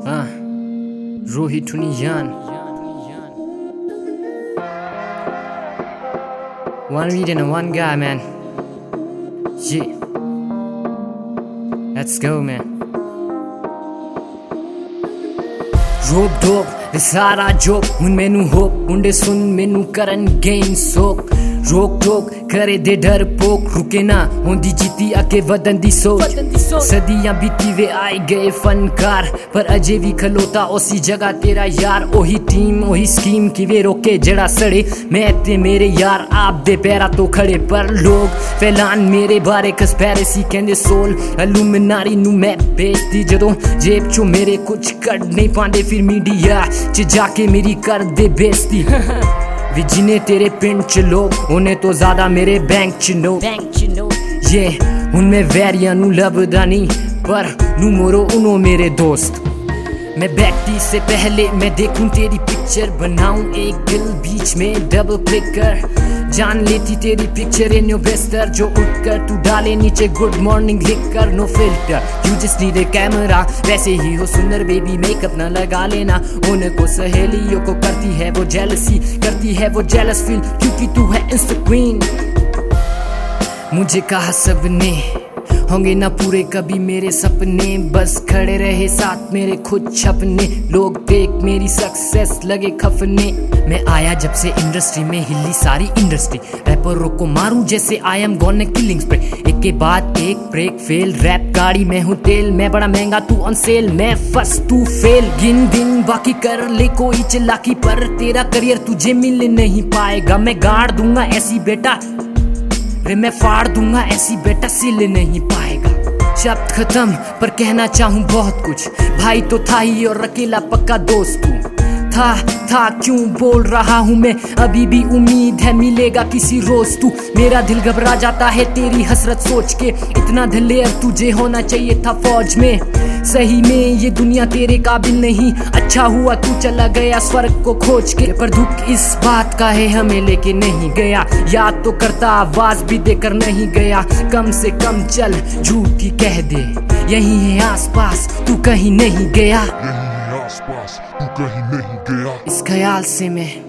Rohit Tuniyan. One weed and one guy, man. Yeah. Let's go, man. Rope dope, सारा joke हुन मैनू hope मुंडे सुन मैनू करन gain सोक रोक टोक करे दे डर पोक रुके ना होंदी जीती आके वदन दी सोच सदियां बीती वे आए गए फनकार पर अजे भी खलोता उसी जगह तेरा यार ओही टीम ओही स्कीम की वे रोके जड़ा सड़े मैं ते मेरे यार आप दे पैरा तो खड़े पर लोग फैलान मेरे बारे कंस्पिरेसी कहंदे सोल इल्यूमिनाटी नू मैं बेचदी जदों जेब चो मेरे कुछ कड नहीं पांदे फिर मीडिया च जाके मेरी कर दे बेइज्जती वी जिन्हें तेरे पिंड च लोग उन्हें तो ज्यादा मेरे बैंक च नो ये उनमें वैरिया नू लभदा नहीं पर नू मोरो उनो मेरे दोस्त मैं बैठती से पहले मैं देखूं तेरी पिक्चर बनाऊं एक दिल बीच में डबल क्लिक कर जान लेती तेरी पिक्चर इन योर बेस्टर जो उठकर तू डाले नीचे गुड मॉर्निंग लिख कर no filter you just need a camera वैसे ही हो सुंदर बेबी मेकअप ना लगा लेना उनको सहेलियों को करती है वो जेलसी करती है वो जेलस फील क्योंकि तू है इंस्टा क्वीन मुझे कहा सबने होंगे ना पूरे कभी मेरे सपने बस खड़े रहे साथ मेरे खुद छपने लोग देख मेरी सक्सेस लगे खफने मैं आया जब से इंडस्ट्री में हिली सारी इंडस्ट्री रैपरों को मारूं जैसे I am gone killing spray एक के बाद एक ब्रेक फेल रैप गाड़ी में हूँ तेल मैं बड़ा महंगा तू ऑन सेल मैं फर्स्ट तू फेल गिन दिन बाकी कर ले कोई चिल्लाकी पर तेरा करियर तुझे मिल नहीं पाएगा मैं गाड़ दूंगा ऐसी बेटा रे मैं फाड़ दूंगा ऐसी बेटा सिल नहीं पाएगा शब्द खत्म पर कहना चाहूं बहुत कुछ भाई तो था ही और अकेला पक्का दोस्त तू था क्यों बोल रहा हूँ मैं अभी भी उम्मीद है मिलेगा किसी रोज तू मेरा दिल घबरा जाता है तेरी हसरत सोच के इतना दिलेर तुझे होना चाहिए था फौज में सही में ये दुनिया तेरे काबिल नहीं अच्छा हुआ तू चला गया स्वर्ग को खोज के पर दुख इस बात का है हमें लेके नहीं गया याद तो करता आवाज भी देकर नहीं गया कम से कम चल झूठ ही कह दे यही है आसपास तू कहीं नहीं गया इस ख्याल से मैं